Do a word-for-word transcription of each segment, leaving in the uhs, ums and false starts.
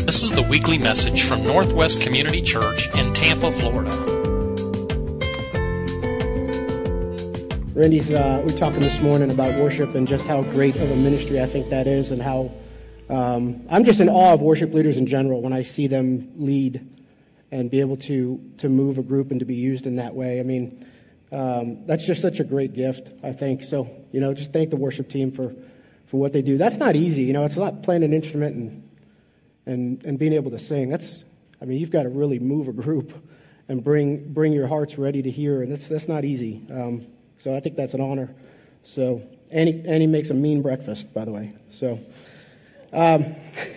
This is the weekly message from Northwest Community Church in Tampa, Florida. Randy's, uh, we were talking this morning about worship and just how great of a ministry I think that is, and how um, I'm just in awe of worship leaders in general when I see them lead and be able to to move a group and to be used in that way. I mean, um, that's just such a great gift, I think. So, you know, just thank the worship team for, for what they do. That's not easy, you know. It's not playing an instrument and and and being able to sing. That's, I mean, you've got to really move a group and bring bring your hearts ready to hear, and that's that's not easy. Um, So I think that's an honor. So, and he, and he makes a mean breakfast, by the way. So, um,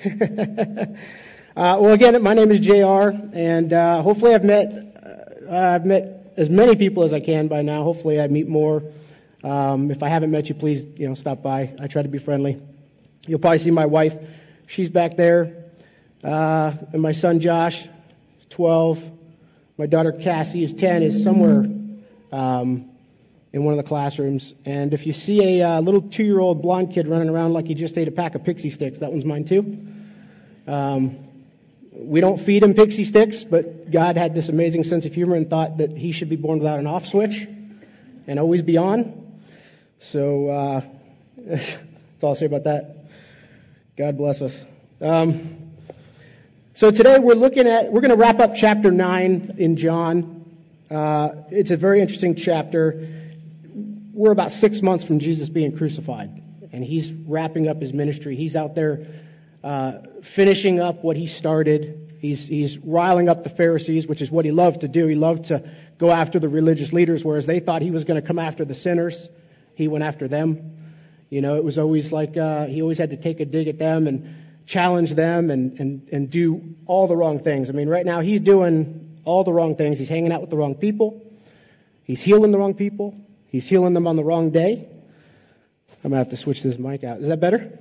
uh, well, again, my name is J R, and uh, hopefully I've met uh, I've met as many people as I can by now. Hopefully I meet more. Um, if I haven't met you, please, you know, stop by. I try to be friendly. You'll probably see my wife. She's back there, uh, and my son Josh, twelve. My daughter Cassie is ten. Is somewhere. Um, in one of the classrooms. And if you see a uh, little two-year-old blonde kid running around like he just ate a pack of Pixie Sticks, that one's mine too. Um, we don't feed him Pixie Sticks, but God had this amazing sense of humor and thought that he should be born without an off switch and always be on. So uh, that's all I'll say about that. God bless us. Um, so today we're looking at, we're going to wrap up chapter nine in John. Uh, it's a very interesting chapter. We're about six months from Jesus being crucified, and he's wrapping up his ministry. He's out there uh, finishing up what he started. He's he's riling up the Pharisees, which is what he loved to do. He loved to go after the religious leaders, whereas they thought he was going to come after the sinners. He went after them. You know, it was always like uh, he always had to take a dig at them and challenge them and, and, and do all the wrong things. I mean, right now he's doing all the wrong things. He's hanging out with the wrong people. He's healing the wrong people. He's healing them on the wrong day. I'm going to have to switch this mic out. Is that better?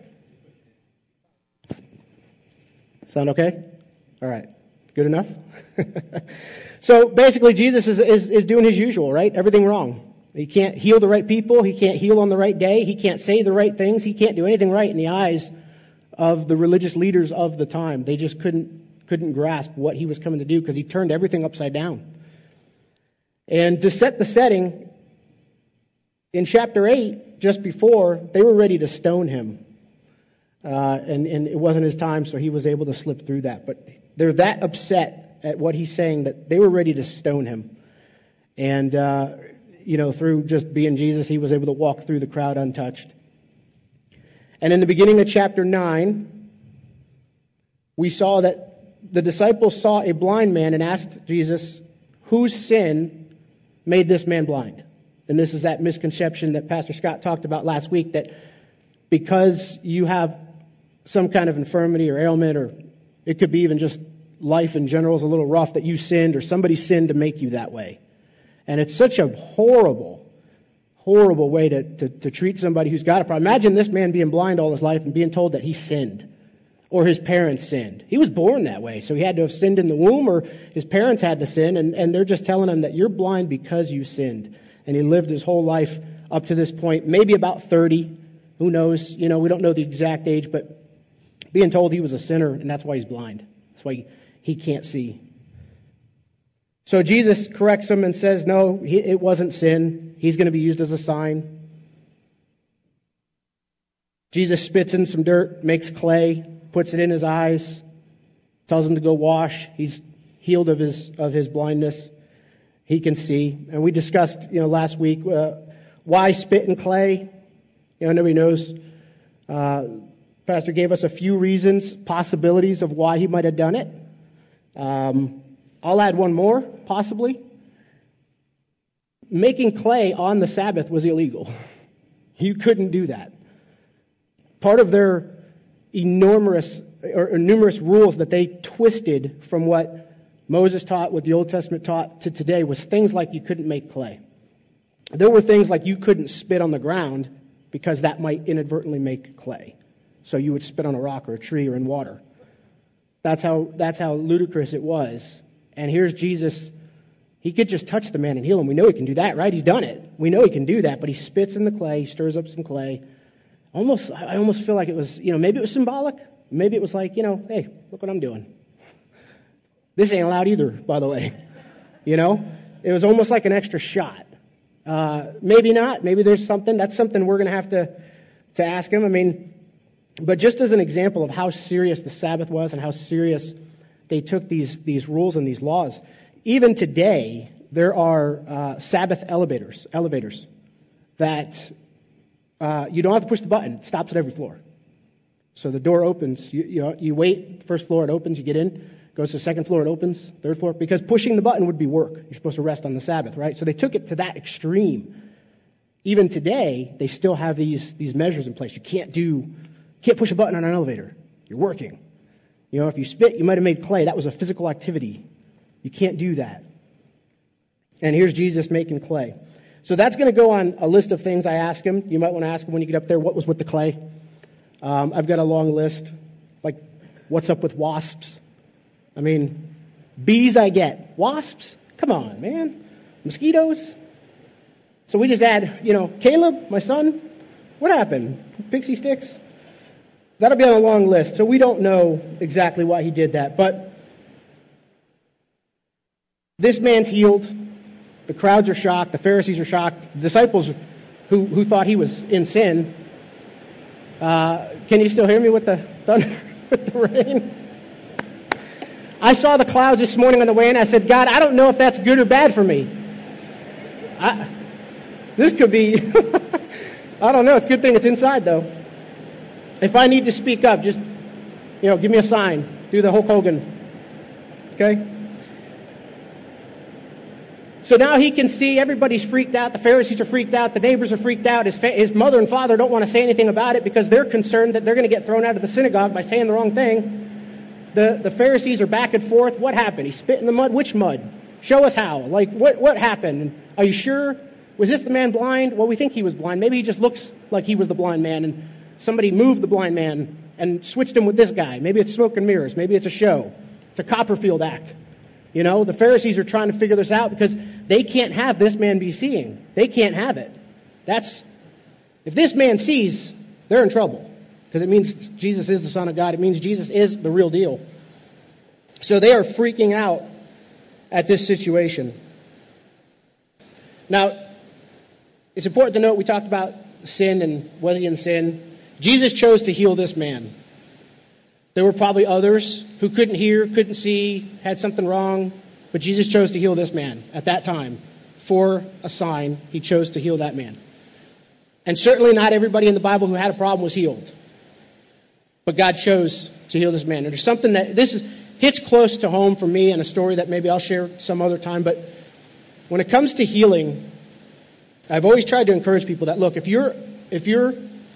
Sound okay? All right. Good enough? So basically Jesus is, is, is doing his usual, right? Everything wrong. He can't heal the right people. He can't heal on the right day. He can't say the right things. He can't do anything right in the eyes of the religious leaders of the time. They just couldn't couldn't grasp what he was coming to do because he turned everything upside down. And to set the setting, in chapter eight, just before, they were ready to stone him. Uh, and, and it wasn't his time, so he was able to slip through that. But they're that upset at what he's saying that they were ready to stone him. And, uh, you know, through just being Jesus, he was able to walk through the crowd untouched. And in the beginning of chapter nine, we saw that the disciples saw a blind man and asked Jesus, whose sin made this man blind? And this is that misconception that Pastor Scott talked about last week, that because you have some kind of infirmity or ailment, or it could be even just life in general is a little rough, that you sinned or somebody sinned to make you that way. And it's such a horrible, horrible way to, to, to treat somebody who's got a problem. Imagine this man being blind all his life and being told that he sinned or his parents sinned. He was born that way, so he had to have sinned in the womb, or his parents had to sin, and, and they're just telling him that you're blind because you sinned. And he lived his whole life up to this point, maybe about thirty. Who knows? You know, we don't know the exact age, but being told he was a sinner, and that's why he's blind. That's why he, he can't see. So Jesus corrects him and says, no, he, it wasn't sin. He's going to be used as a sign. Jesus spits in some dirt, makes clay, puts it in his eyes, tells him to go wash. He's healed of his of his blindness. He can see. And we discussed, you know, last week, uh, why spit and clay? You know, nobody knows. Uh, Pastor gave us a few reasons, possibilities of why he might have done it. Um, I'll add one more, possibly. Making clay on the Sabbath was illegal. You couldn't do that. Part of their enormous or, or numerous rules that they twisted from what Moses taught, what the Old Testament taught, to today was things like you couldn't make clay. There were things like you couldn't spit on the ground because that might inadvertently make clay. So you would spit on a rock or a tree or in water. That's how that's how ludicrous it was. And here's Jesus. He could just touch the man and heal him. We know he can do that, right? He's done it. We know he can do that, but he spits in the clay, stirs up some clay. Almost, I almost feel like it was, you know, maybe it was symbolic. Maybe it was like, you know, hey, look what I'm doing. This ain't allowed either, by the way. You know, it was almost like an extra shot. Uh, maybe not. Maybe there's something. That's something we're going to have to to ask him. I mean, but just as an example of how serious the Sabbath was and how serious they took these these rules and these laws, even today there are uh, Sabbath elevators, elevators that uh, you don't have to push the button. It stops at every floor. So the door opens. You you, know, you wait. First floor it opens. You get in. Goes to the second floor, it opens. Third floor, because pushing the button would be work. You're supposed to rest on the Sabbath, right? So they took it to that extreme. Even today, they still have these these measures in place. You can't do, can't push a button on an elevator. You're working. You know, if you spit, you might have made clay. That was a physical activity. You can't do that. And here's Jesus making clay. So that's going to go on a list of things I ask him. You might want to ask him when you get up there, what was with the clay? Um, I've got a long list, like what's up with wasps? I mean, bees I get. Wasps? Come on, man. Mosquitoes? So we just add, you know, Caleb, my son, what happened? Pixie sticks? That'll be on a long list. So we don't know exactly why he did that. But this man's healed. The crowds are shocked. The Pharisees are shocked. The disciples who, who thought he was in sin. Uh, can you still hear me with the thunder, with the rain? I saw the clouds this morning on the way in. I said, God, I don't know if that's good or bad for me. I, this could be, I don't know. It's a good thing it's inside, though. If I need to speak up, just, you know, give me a sign. Do the Hulk Hogan. Okay? So now he can see everybody's freaked out. The Pharisees are freaked out. The neighbors are freaked out. His, fa- his mother and father don't want to say anything about it because they're concerned that they're going to get thrown out of the synagogue by saying the wrong thing. The, the Pharisees are back and forth. What happened? He spit in the mud. Which mud? Show us how. Like, what what happened? Are you sure? Was this the man blind? Well, we think he was blind. Maybe he just looks like he was the blind man, and somebody moved the blind man and switched him with this guy. Maybe it's smoke and mirrors. Maybe it's a show. It's a Copperfield act. You know, the Pharisees are trying to figure this out because they can't have this man be seeing. They can't have it. That's, if this man sees, they're in trouble. Because it means Jesus is the Son of God. It means Jesus is the real deal. So they are freaking out at this situation. Now, it's important to note we talked about sin and was he in sin. Jesus chose to heal this man. There were probably others who couldn't hear, couldn't see, had something wrong. But Jesus chose to heal this man at that time. For a sign, he chose to heal that man. And certainly not everybody in the Bible who had a problem was healed. But God chose to heal this man. And there's something that, this is, hits close to home for me and a story that maybe I'll share some other time. But when it comes to healing, I've always tried to encourage people that, look, if you're if you're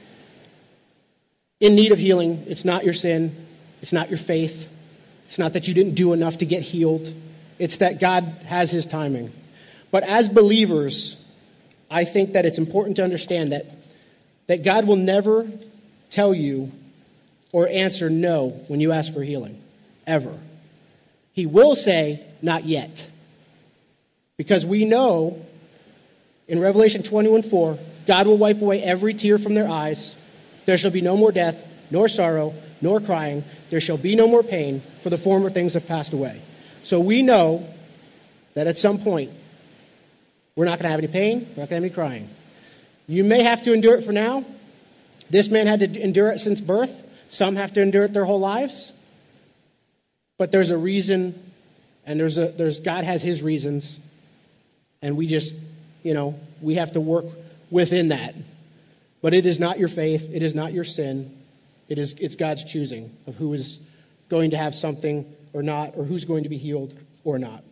in need of healing, it's not your sin. It's not your faith. It's not that you didn't do enough to get healed. It's that God has his timing. But as believers, I think that it's important to understand that, that God will never tell you or answer no when you ask for healing. Ever. He will say, not yet. Because we know in Revelation twenty-one four, God will wipe away every tear from their eyes. There shall be no more death, nor sorrow, nor crying. There shall be no more pain, for the former things have passed away. So we know that at some point, we're not going to have any pain, we're not going to have any crying. You may have to endure it for now. This man had to endure it since birth. Some have to endure it their whole lives. But there's a reason, and there's a there's God has his reasons, and we just, you know, we have to work within that. But it is not your faith, it is not your sin. It is it's God's choosing of who is going to have something or not, or who's going to be healed or not.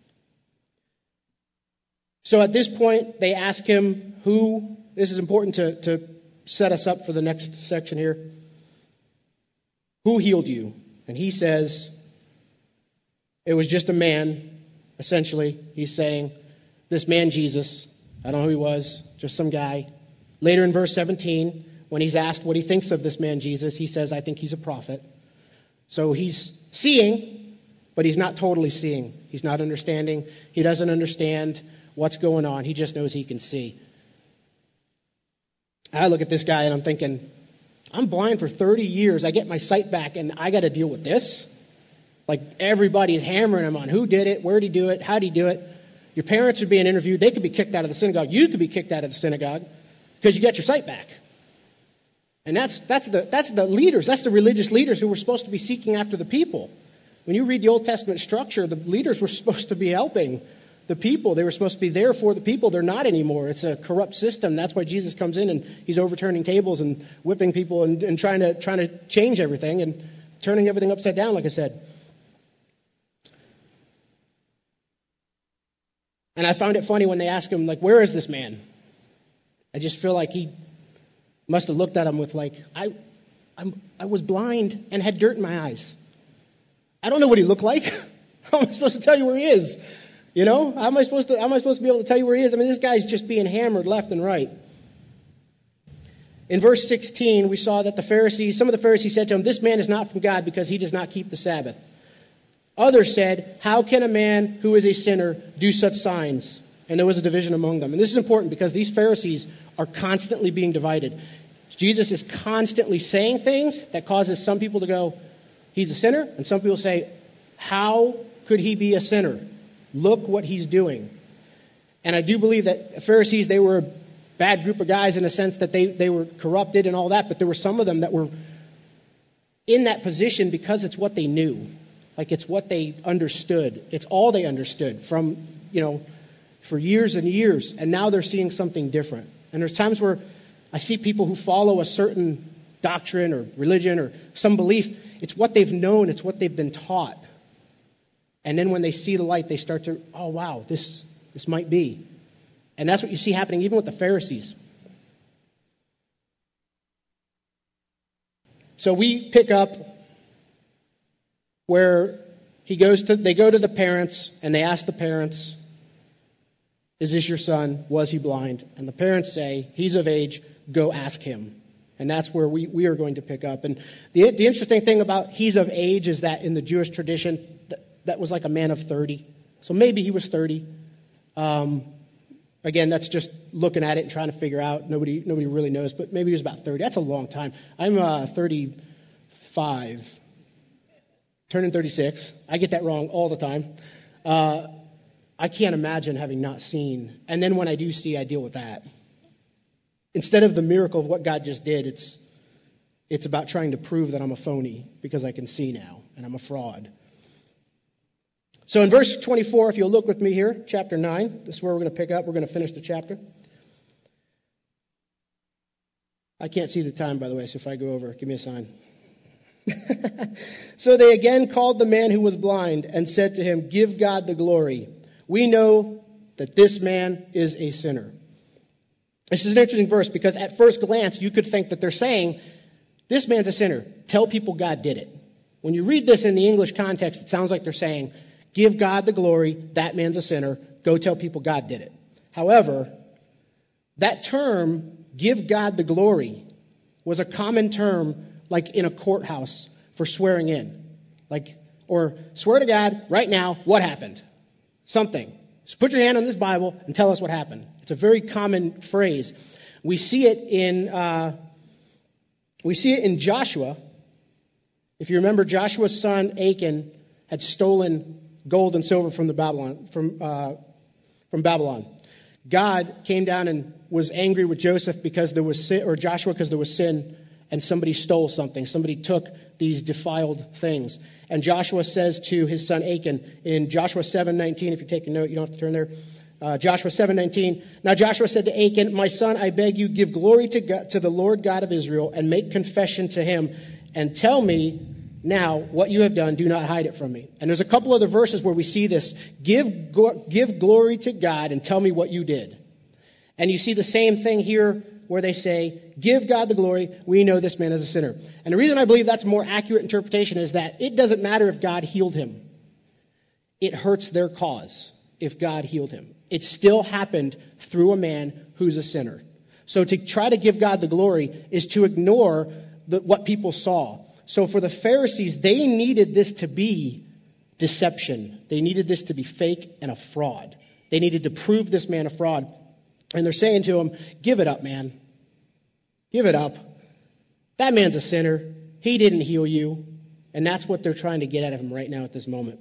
So at this point, they ask him who, this is important to, to set us up for the next section here. Who healed you? And he says, it was just a man, essentially. He's saying, this man Jesus, I don't know who he was, just some guy. Later in verse seventeen, when he's asked what he thinks of this man Jesus, he says, I think he's a prophet. So he's seeing, but he's not totally seeing. He's not understanding. He doesn't understand what's going on. He just knows he can see. I look at this guy and I'm thinking, I'm blind for thirty years. I get my sight back, and I got to deal with this? Like, everybody's hammering him on who did it, where did he do it, how did he do it. Your parents are being interviewed. They could be kicked out of the synagogue. You could be kicked out of the synagogue because you got your sight back. And that's that's the that's the leaders. That's the religious leaders who were supposed to be seeking after the people. When you read the Old Testament structure, the leaders were supposed to be helping the people. They were supposed to be there for the people. They're not anymore. It's a corrupt system. That's why Jesus comes in and he's overturning tables and whipping people and, and trying to trying to change everything and turning everything upside down, like I said. And I found it funny when they asked him, like, where is this man? I just feel like he must have looked at him with like, I, I'm, I was blind and had dirt in my eyes. I don't know what he looked like. How am I supposed to tell you where he is? You know, how am I supposed to? How am I supposed to be able to tell you where he is? I mean, this guy's just being hammered left and right. In verse sixteen, we saw that the Pharisees, some of the Pharisees said to him, "This man is not from God because he does not keep the Sabbath." Others said, "How can a man who is a sinner do such signs?" And there was a division among them. And this is important because these Pharisees are constantly being divided. Jesus is constantly saying things that causes some people to go, he's a sinner. And some people say, how could he be a sinner? Look what he's doing. And I do believe that the Pharisees, they were a bad group of guys in a sense that they, they were corrupted and all that. But there were some of them that were in that position because it's what they knew. Like it's what they understood. It's all they understood from, you know, for years and years. And now they're seeing something different. And there's times where I see people who follow a certain doctrine or religion or some belief. It's what they've known. It's what they've been taught. And then when they see the light, they start to, oh, wow, this this might be. And that's what you see happening even with the Pharisees. So we pick up where he goes to, they go to the parents and they ask the parents, is this your son? Was he blind? And the parents say, he's of age, go ask him. And that's where we, we are going to pick up. And the, the interesting thing about he's of age is that in the Jewish tradition, that, that was like a man of thirty. So maybe he was thirty. Um, again, that's just looking at it and trying to figure out. Nobody nobody really knows, but maybe he was about thirty. That's a long time. I'm uh, thirty-five, turning thirty-six. I get that wrong all the time. Uh, I can't imagine having not seen. And then when I do see, I deal with that. Instead of the miracle of what God just did, it's it's about trying to prove that I'm a phony because I can see now and I'm a fraud. So in verse twenty-four, if you'll look with me here, chapter nine, this is where we're going to pick up. We're going to finish the chapter. I can't see the time, by the way, so if I go over, give me a sign. So they again called the man who was blind and said to him, give God the glory. We know that this man is a sinner. This is an interesting verse because at first glance you could think that they're saying, this man's a sinner. Tell people God did it. When you read this in the English context, it sounds like they're saying, give God the glory, that man's a sinner. Go tell people God did it. However, that term, give God the glory, was a common term like in a courthouse for swearing in. Like, or swear to God right now, what happened? Something. Just put your hand on this Bible and tell us what happened. It's a very common phrase. We see it in uh, we see it in Joshua. If you remember, Joshua's son Achan had stolen gold and silver from the Babylon from uh, from Babylon. God came down and was angry with Joseph because there was sin, or Joshua because there was sin, and somebody stole something. Somebody took these defiled things. And Joshua says to his son Achan in Joshua seven nineteen, if you're taking note, you don't have to turn there. Uh, Joshua seven nineteen. Now Joshua said to Achan, my son, I beg you, give glory to God, to the Lord God of Israel, and make confession to him, and tell me now what you have done. Do not hide it from me. And there's a couple other verses where we see this. Give, go, give glory to God and tell me what you did. And you see the same thing here where they say, give God the glory, we know this man is a sinner. And the reason I believe that's a more accurate interpretation is that it doesn't matter if God healed him. It hurts their cause if God healed him. It still happened through a man who's a sinner. So to try to give God the glory is to ignore the, what people saw. So for the Pharisees, they needed this to be deception. They needed this to be fake and a fraud. They needed to prove this man a fraud. And they're saying to him, give it up, man. Give it up. That man's a sinner. He didn't heal you. And that's what they're trying to get out of him right now at this moment.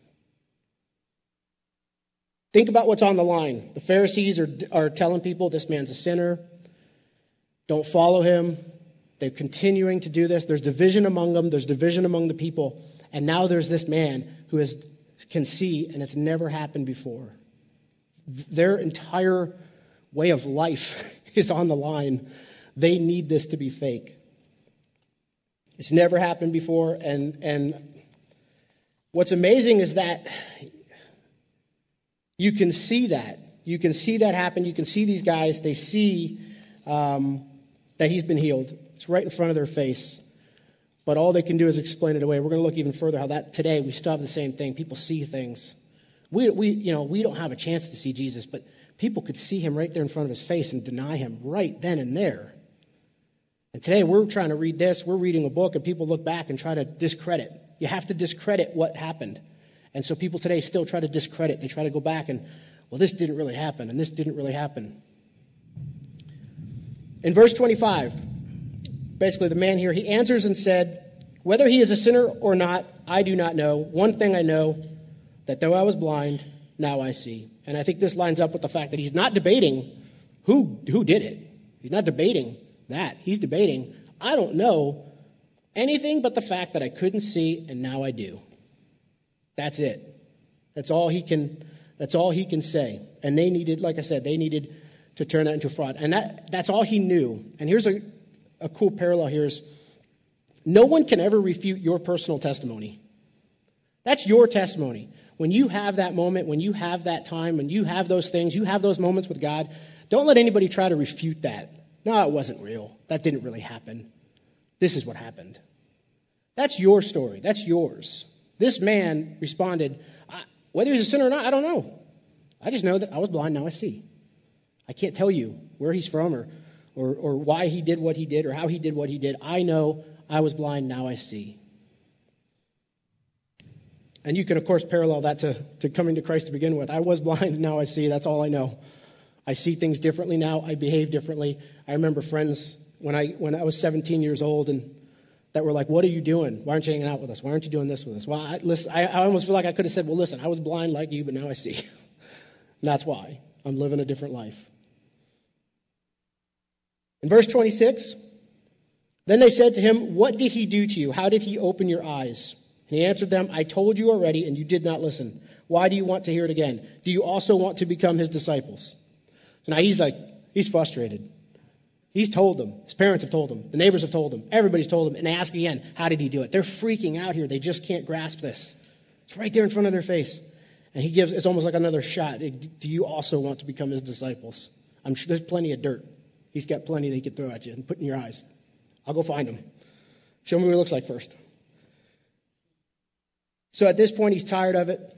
Think about what's on the line. The Pharisees are, are telling people this man's a sinner. Don't follow him. They're continuing to do this. There's division among them. There's division among the people. And now there's this man who is, can see, and it's never happened before. Their entire way of life is on the line. They need this to be fake. It's never happened before. And, and what's amazing is that you can see that. You can see that happen. You can see these guys. They see um, that he's been healed. It's right in front of their face. But all they can do is explain it away. We're going to look even further how that today we still have the same thing. People see things. We, we, you know, we don't have a chance to see Jesus, but people could see him right there in front of his face and deny him right then and there. And today we're trying to read this. We're reading a book, and people look back and try to discredit. You have to discredit what happened. And so people today still try to discredit. They try to go back and, well, this didn't really happen, and this didn't really happen. In verse twenty-five, basically the man here, he answers and said, whether he is a sinner or not, I do not know. One thing I know, that though I was blind, now I see. And I think this lines up with the fact that he's not debating who who did it. He's not debating that. He's debating, I don't know anything but the fact that I couldn't see, and now I do. That's it. That's all he can. That's all he can say. And they needed, like I said, they needed to turn that into fraud. And that that's all he knew. And here's a, a cool parallel here is no one can ever refute your personal testimony. That's your testimony. When you have that moment, when you have that time, when you have those things, you have those moments with God, don't let anybody try to refute that. No, it wasn't real. That didn't really happen. This is what happened. That's your story. That's yours. This man responded, whether he's a sinner or not, I don't know. I just know that I was blind, now I see. I can't tell you where he's from or, or, or why he did what he did or how he did what he did. I know I was blind, now I see. And you can, of course, parallel that to, to coming to Christ to begin with. I was blind, now I see. That's all I know. I see things differently now. I behave differently. I remember friends when I when I was seventeen years old and that were like, what are you doing? Why aren't you hanging out with us? Why aren't you doing this with us? Well, I, listen, I, I almost feel like I could have said, well, listen, I was blind like you, but now I see. And that's why. I'm living a different life. In verse twenty-six, then they said to him, what did he do to you? How did he open your eyes? And he answered them, I told you already, and you did not listen. Why do you want to hear it again? Do you also want to become his disciples? So now he's like, he's frustrated. He's told them. His parents have told him. The neighbors have told him. Everybody's told him. And they ask again, how did he do it? They're freaking out here. They just can't grasp this. It's right there in front of their face. And he gives, it's almost like another shot. Do you also want to become his disciples? I'm sure there's plenty of dirt. He's got plenty that he could throw at you and put in your eyes. I'll go find him. Show me what it looks like first. So at this point, he's tired of it.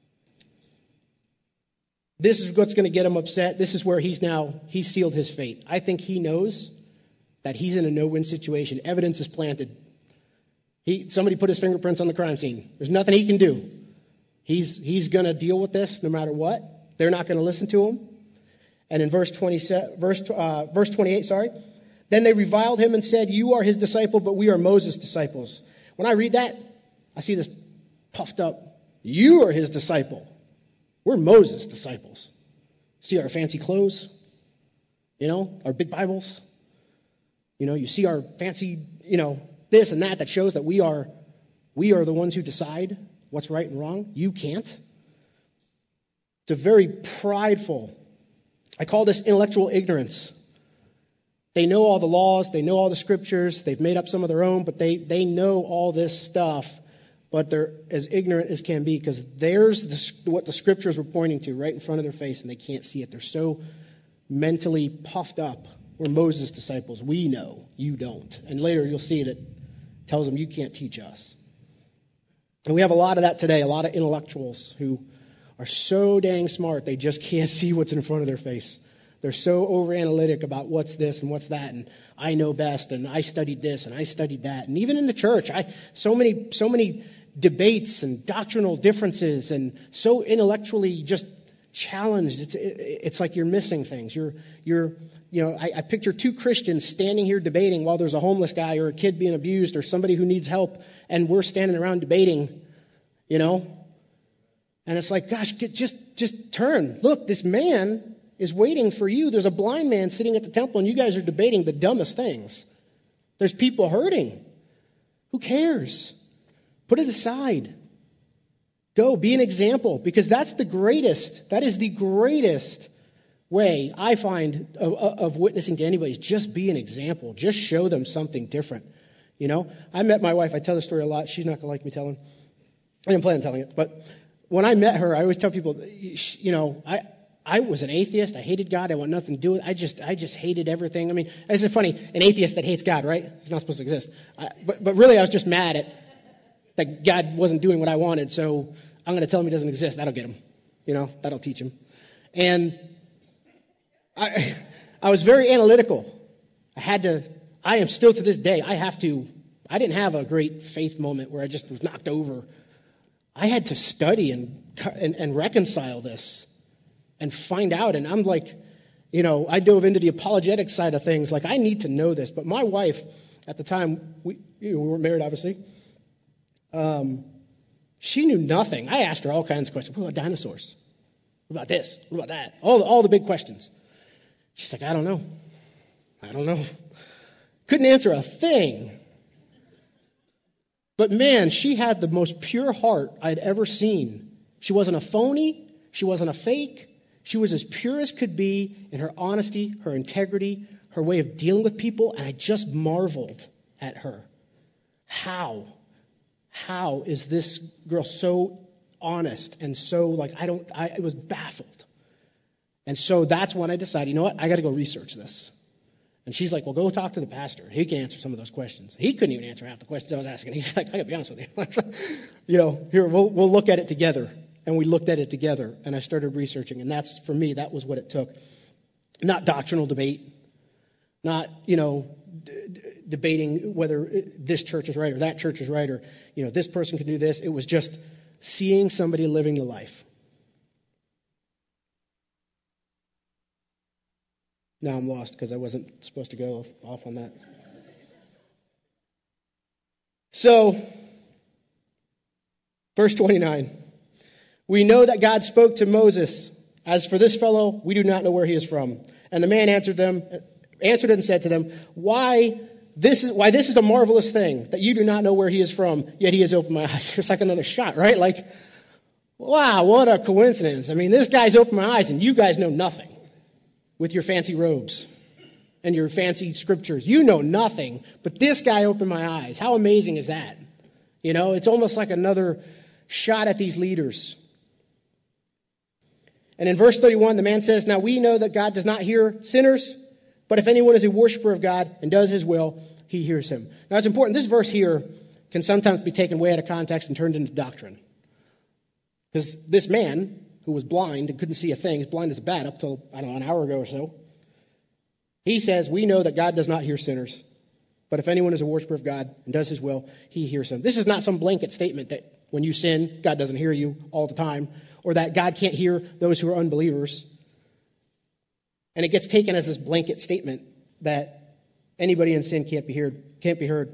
This is what's going to get him upset. This is where he's now, he's sealed his fate. I think he knows that he's in a no-win situation. Evidence is planted. He, somebody put his fingerprints on the crime scene. There's nothing he can do. He's, he's going to deal with this no matter what. They're not going to listen to him. And in verse twenty-seven, verse, uh, verse twenty-eight, sorry, then they reviled him and said, you are his disciple, but we are Moses' disciples. When I read that, I see this puffed up. You are his disciple. We're Moses' disciples. See our fancy clothes, you know, our big Bibles. You know, you see our fancy, you know, this and that that shows that we are, we are the ones who decide what's right and wrong. You can't. It's a very prideful, I call this intellectual ignorance. They know all the laws, they know all the scriptures, they've made up some of their own, but they, they know all this stuff. But they're as ignorant as can be because there's the, what the scriptures were pointing to right in front of their face and they can't see it. They're so mentally puffed up. We're Moses' disciples. We know. You don't. And later you'll see that it tells them you can't teach us. And we have a lot of that today, a lot of intellectuals who are so dang smart they just can't see what's in front of their face. They're so over-analytic about what's this and what's that, and I know best, and I studied this, and I studied that. And even in the church, I so many, so many debates and doctrinal differences, and so intellectually just challenged. It's, it's like you're missing things. You're, you're, you know, I, I picture two Christians standing here debating while there's a homeless guy or a kid being abused or somebody who needs help, and we're standing around debating, you know. And it's like, gosh, get, just, just turn. Look, this man is waiting for you. There's a blind man sitting at the temple, and you guys are debating the dumbest things. There's people hurting. Who cares? Put it aside. Go, be an example, because that's the greatest, that is the greatest way I find of, of witnessing to anybody, is just be an example. Just show them something different. You know, I met my wife. I tell the story a lot. She's not going to like me telling. I didn't plan on telling it. But when I met her, I always tell people, you know, I, I was an atheist. I hated God. I want nothing to do with it. I just, I just hated everything. I mean, isn't it funny? An atheist that hates God, right? He's not supposed to exist. I, but, but really, I was just mad at that God wasn't doing what I wanted. So I'm going to tell him he doesn't exist. That'll get him. You know, that'll teach him. And I, I was very analytical. I had to, I am still to this day, I have to, I didn't have a great faith moment where I just was knocked over. I had to study and, and, and reconcile this and find out. And I'm like, you know, I dove into the apologetic side of things. Like, I need to know this. But my wife, at the time, we, you know, we weren't married, obviously. Um, she knew nothing. I asked her all kinds of questions. What about dinosaurs? What about this? What about that? All the, all the big questions. She's like, I don't know. I don't know. Couldn't answer a thing. But man, she had the most pure heart I'd ever seen. She wasn't a phony. She wasn't a fake. She was as pure as could be in her honesty, her integrity, her way of dealing with people. And I just marveled at her. How? How is this girl so honest and so like, I don't, I, I was baffled. And so that's when I decided, you know what? I got to go research this. And she's like, well, go talk to the pastor. He can answer some of those questions. He couldn't even answer half the questions I was asking. He's like, I got to be honest with you. you know, here, we'll, we'll look at it together. And we looked at it together. And I started researching. And that's, for me, that was what it took. Not doctrinal debate. Not, you know, d- d- debating whether this church is right or that church is right or, you know, this person can do this. It was just seeing somebody living the life. Now I'm lost because I wasn't supposed to go off on that. So, verse twenty-nine. We know that God spoke to Moses. As for this fellow, we do not know where he is from. And the man answered them, answered and said to them, Why this is why this is a marvelous thing, that you do not know where he is from, yet he has opened my eyes. It's like another shot, right? Like, wow, what a coincidence. I mean, this guy's opened my eyes and you guys know nothing. With your fancy robes and your fancy scriptures. You know nothing, but this guy opened my eyes. How amazing is that? You know, it's almost like another shot at these leaders. And in verse thirty-one, the man says, Now we know that God does not hear sinners, but if anyone is a worshiper of God and does his will, he hears him. Now it's important. This verse here can sometimes be taken way out of context and turned into doctrine. Because this man, who was blind and couldn't see a thing, he's blind as a bat up till, I don't know, an hour ago or so. He says, we know that God does not hear sinners. But if anyone is a worshiper of God and does his will, he hears him. This is not some blanket statement that when you sin, God doesn't hear you all the time. Or that God can't hear those who are unbelievers. And it gets taken as this blanket statement that anybody in sin can't be heard. Can't be heard.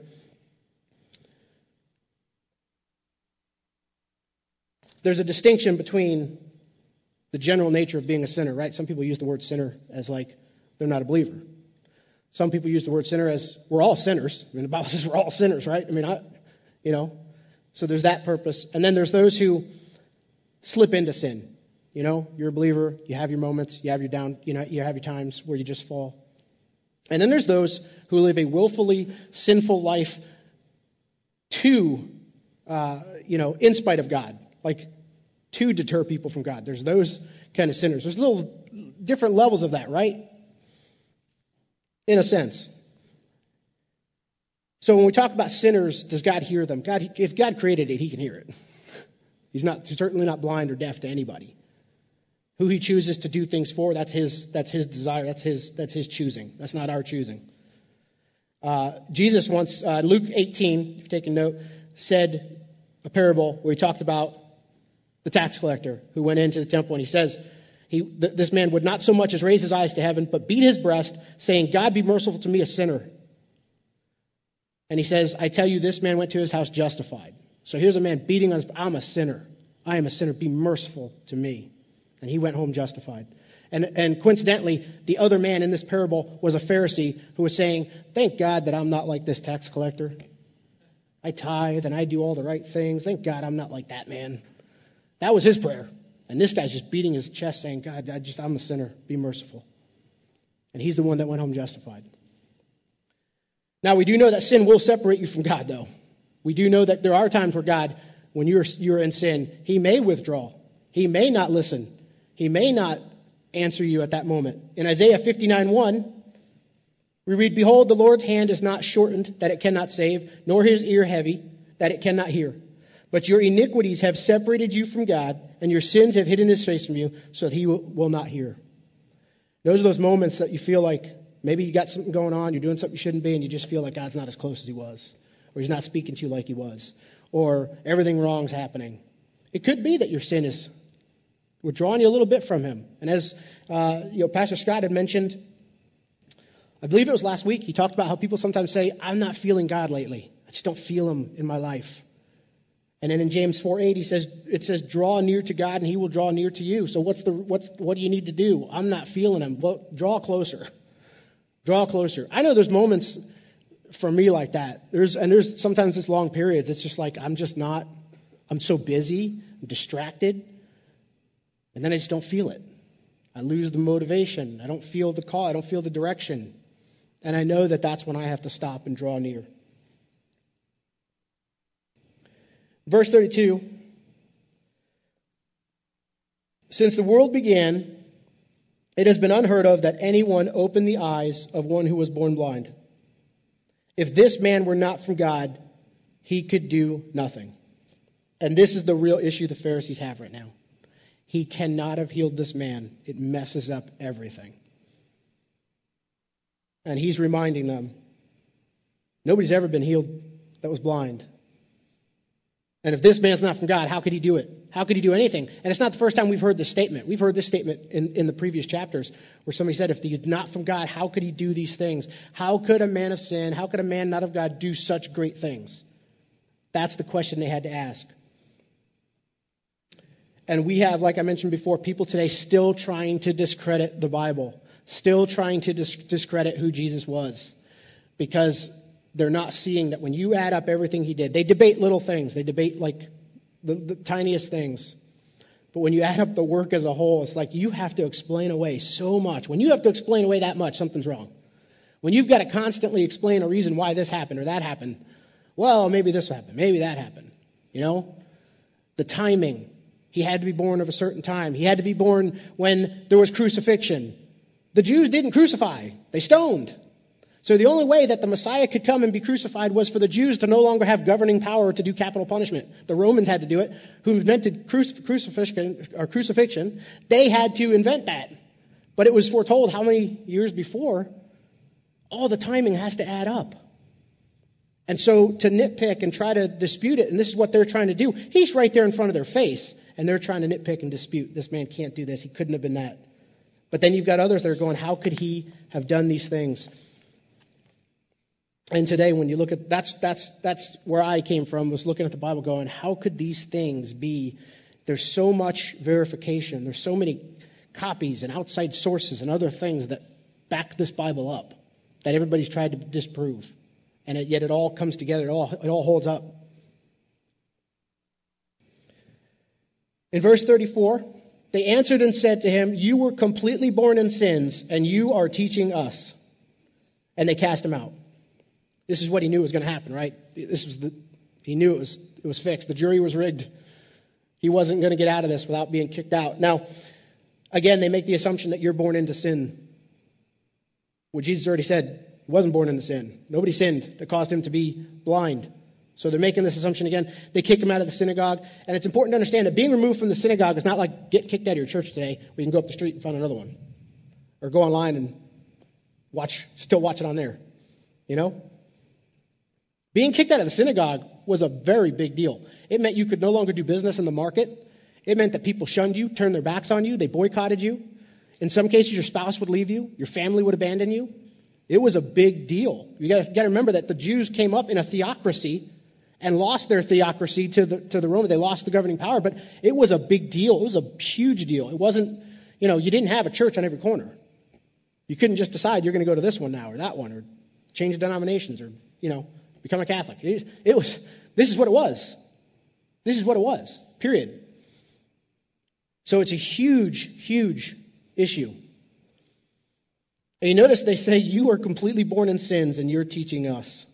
There's a distinction between the general nature of being a sinner, right? Some people use the word sinner as like they're not a believer. Some people use the word sinner as we're all sinners. I mean, the Bible says we're all sinners, right? I mean, I, you know, so there's that purpose. And then there's those who slip into sin. You know, you're a believer. You have your moments. You have your down, you know, you have your times where you just fall. And then there's those who live a willfully sinful life to, uh, you know, in spite of God. Like, to deter people from God. There's those kind of sinners. There's little different levels of that, right? In a sense. So when we talk about sinners, does God hear them? God, if God created it, he can hear it. He's not he's certainly not blind or deaf to anybody. Who he chooses to do things for, that's his that's his desire. That's his that's his choosing. That's not our choosing. Uh, Jesus once, uh, Luke eighteen, if you've taken note, said a parable where he talked about the tax collector who went into the temple, and he says, He, th- this man would not so much as raise his eyes to heaven, but beat his breast, saying, God be merciful to me, a sinner. And he says, I tell you, this man went to his house justified. So here's a man beating on his, I'm a sinner. I am a sinner. Be merciful to me. And he went home justified. And, and coincidentally, the other man in this parable was a Pharisee who was saying, thank God that I'm not like this tax collector. I tithe and I do all the right things. Thank God I'm not like that man. That was his prayer. And this guy's just beating his chest saying, God, I just, I'm a sinner. Be merciful. And he's the one that went home justified. Now, we do know that sin will separate you from God, though. We do know that there are times where God, when you're, you're in sin, he may withdraw. He may not listen. He may not answer you at that moment. In Isaiah fifty-nine one, we read, Behold, the Lord's hand is not shortened that it cannot save, nor his ear heavy that it cannot hear. But your iniquities have separated you from God, and your sins have hidden his face from you, so that he will, will not hear. Those are those moments that you feel like maybe you got something going on, you're doing something you shouldn't be, and you just feel like God's not as close as he was, or he's not speaking to you like he was, or everything wrong's happening. It could be that your sin is withdrawing you a little bit from him. And as uh, you know, Pastor Scott had mentioned, I believe it was last week, he talked about how people sometimes say, I'm not feeling God lately. I just don't feel him in my life. And then in James four eight, he says, it says, draw near to God and he will draw near to you. So what's the what's what do you need to do? I'm not feeling him. Well, draw closer. Draw closer. I know there's moments for me like that. There's and there's sometimes it's long periods. It's just like I'm just not, I'm so busy, I'm distracted, and then I just don't feel it. I lose the motivation. I don't feel the call. I don't feel the direction. And I know that that's when I have to stop and draw near. Verse thirty-two, since the world began, it has been unheard of that anyone opened the eyes of one who was born blind. If this man were not from God, he could do nothing. And this is the real issue the Pharisees have right now. He cannot have healed this man. It messes up everything. And he's reminding them, nobody's ever been healed that was blind. And if this man's not from God, how could he do it? How could he do anything? And it's not the first time we've heard this statement. We've heard this statement in, in the previous chapters where somebody said, if he's not from God, how could he do these things? How could a man of sin, how could a man not of God do such great things? That's the question they had to ask. And we have, like I mentioned before, people today still trying to discredit the Bible, still trying to dis- discredit who Jesus was, because they're not seeing that when you add up everything he did, they debate little things. They debate like the, the tiniest things. But when you add up the work as a whole, it's like you have to explain away so much. When you have to explain away that much, something's wrong. When you've got to constantly explain a reason why this happened or that happened, well, maybe this happened, maybe that happened. You know, the timing. He had to be born of a certain time. He had to be born when there was crucifixion. The Jews didn't crucify. They stoned. So the only way that the Messiah could come and be crucified was for the Jews to no longer have governing power to do capital punishment. The Romans had to do it, who invented crucif- crucifixion, or crucifixion. They had to invent that. But it was foretold how many years before? All the timing has to add up. And so to nitpick and try to dispute it, and this is what they're trying to do. He's right there in front of their face, and they're trying to nitpick and dispute. This man can't do this. He couldn't have been that. But then you've got others that are going, how could he have done these things? And today, when you look at, that's, that's, that's where I came from, was looking at the Bible going, how could these things be? There's so much verification. There's so many copies and outside sources and other things that back this Bible up that everybody's tried to disprove. And it, yet it all comes together. It all, it all holds up. In verse thirty-four, they answered and said to him, you were completely born in sins, and you are teaching us. And they cast him out. This is what he knew was going to happen, right? This was the, he knew it was, it was fixed. The jury was rigged. He wasn't going to get out of this without being kicked out. Now, again, they make the assumption that you're born into sin. Well, Jesus already said he wasn't born into sin. Nobody sinned that caused him to be blind. So they're making this assumption again. They kick him out of the synagogue. And it's important to understand that being removed from the synagogue is not like get kicked out of your church today where you can go up the street and find another one. Or go online and watch, still watch it on there. You know? Being kicked out of the synagogue was a very big deal. It meant you could no longer do business in the market. It meant that people shunned you, turned their backs on you, they boycotted you. In some cases, your spouse would leave you, your family would abandon you. It was a big deal. You got to remember that the Jews came up in a theocracy and lost their theocracy to the to the Romans. They lost the governing power, but it was a big deal. It was a huge deal. It wasn't, you know, you didn't have a church on every corner. You couldn't just decide you're going to go to this one now or that one or change denominations or, you know, become a Catholic. It, it was, this is what it was. This is what it was, period. So it's a huge, huge issue. And you notice they say, you are completely born in sins and you're teaching us.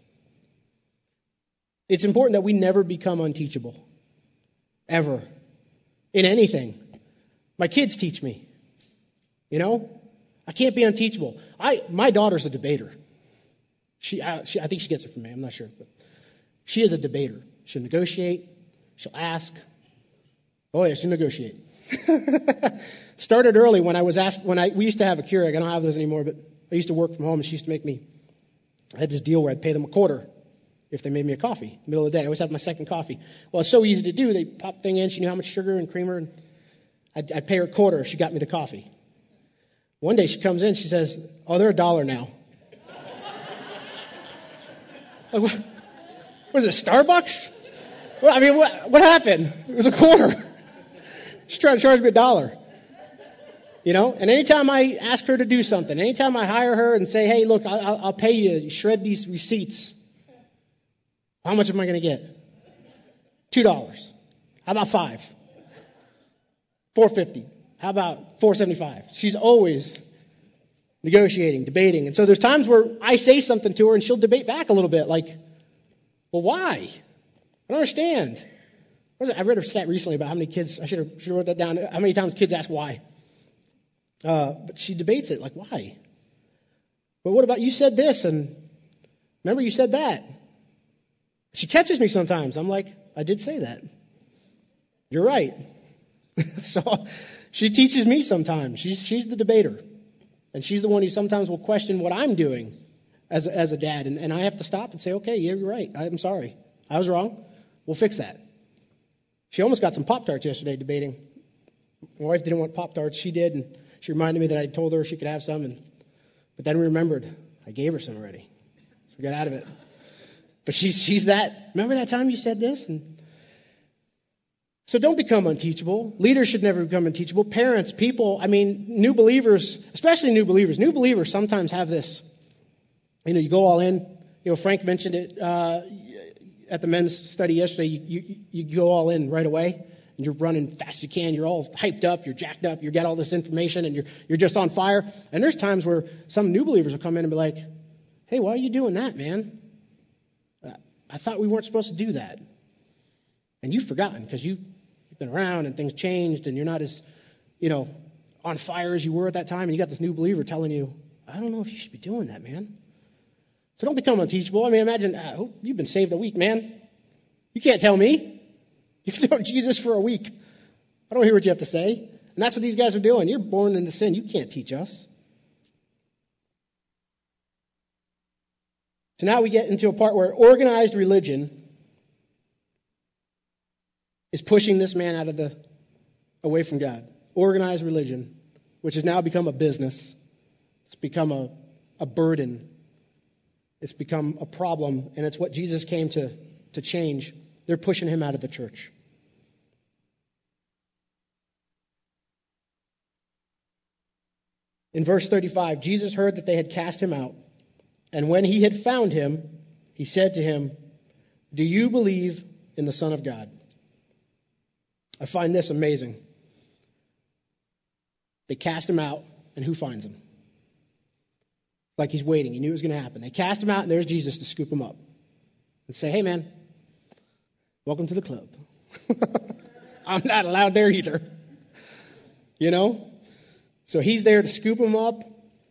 It's important that we never become unteachable. Ever. In anything. My kids teach me. You know? I can't be unteachable. I my daughter's a debater. She I, she I think she gets it from me. I'm not sure. But she is a debater. She'll negotiate. She'll ask. Oh, yeah, she'll negotiate. Started early when I was asked, when I, we used to have a Keurig. I don't have those anymore, but I used to work from home and she used to make me, I had this deal where I'd pay them a quarter if they made me a coffee, middle of the day. I always have my second coffee. Well, it's so easy to do. They pop the thing in. She knew how much sugar and creamer, and I'd, I'd pay her a quarter if she got me the coffee. One day she comes in, she says, oh, they're a dollar now. Like, what, was it Starbucks? Well, I mean, what, what happened? It was a quarter. She's trying to charge me a dollar. You know, and anytime I ask her to do something, anytime I hire her and say, hey, look, I'll, I'll pay you, shred these receipts. How much am I going to get? Two dollars. How about five? Four fifty. How about four seventy-five? She's always negotiating, debating. And so there's times where I say something to her and she'll debate back a little bit like, well, why? I don't understand. I read a stat recently about how many kids, I should have, should have wrote that down, how many times kids ask why. Uh, but she debates it, like, why? But what about, you said this, and remember you said that. She catches me sometimes. I'm like, I did say that. You're right. So she teaches me sometimes. She's, she's the debater. And she's the one who sometimes will question what I'm doing as a, as a dad. And, and I have to stop and say, okay, yeah, you're right. I'm sorry. I was wrong. We'll fix that. She almost got some Pop-Tarts yesterday debating. My wife didn't want Pop-Tarts. She did. And she reminded me that I told her she could have some. And, but then we remembered I gave her some already. So we got out of it. But she's, she's that, remember that time you said this? And so don't become unteachable. Leaders should never become unteachable. Parents, people, I mean, new believers, especially new believers. New believers sometimes have this. You know, you go all in. You know, Frank mentioned it uh, at the men's study yesterday. You, you, you go all in right away. And you're running fast as you can. You're all hyped up. You're jacked up. You get all this information and you're, you're just on fire. And there's times where some new believers will come in and be like, hey, why are you doing that, man? I thought we weren't supposed to do that. And you've forgotten because you, you've been around and things changed and you're not as, you know, on fire as you were at that time. And you got this new believer telling you, I don't know if you should be doing that, man. So don't become unteachable. I mean, imagine, uh, you've been saved a week, man. You can't tell me. You've known Jesus for a week. I don't hear what you have to say. And that's what these guys are doing. You're born into sin. You can't teach us. So now we get into a part where organized religion is pushing this man out of the, away from God. Organized religion, which has now become a business. It's become a, a burden. It's become a problem, and it's what Jesus came to, to change. They're pushing him out of the church. In verse thirty-five, Jesus heard that they had cast him out. And when he had found him, he said to him, do you believe in the Son of God? I find this amazing. They cast him out, and who finds him? Like he's waiting. He knew it was going to happen. They cast him out, and there's Jesus to scoop him up and say, hey, man, welcome to the club. I'm not allowed there either. You know? So he's there to scoop him up.